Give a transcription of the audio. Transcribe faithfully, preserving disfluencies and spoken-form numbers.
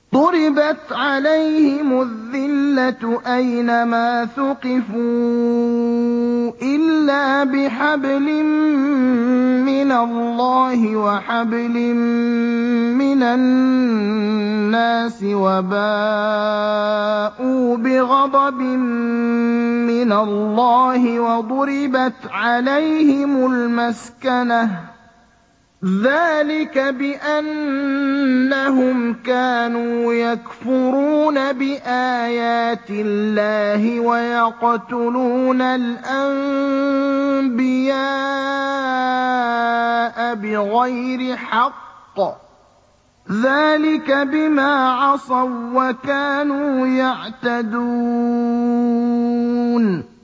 ضُرِبَتْ عَلَيْهِمُ الذِّلَّةُ أَيْنَمَا ثُقِفُوا إِلَّا بِحَبْلٍ مِّنَ اللَّهِ وَحَبْلٍ مِّنَ النَّاسِ وَبَاءُوا بِغَضَبٍ مِّنَ اللَّهِ وَضُرِبَتْ عَلَيْهِمُ الْمَسْكَنَةُ ۚ ذَٰلِكَ بِأَنَّهُمْ كَانُوا يَكْفُرُونَ بِآيَاتِ اللَّهِ وَيَقْتُلُونَ الْأَنبِيَاءَ بِغَيْرِ حَقٍّ ۚ ذَٰلِكَ بِمَا عَصَوا وَّكَانُوا يَعْتَدُونَ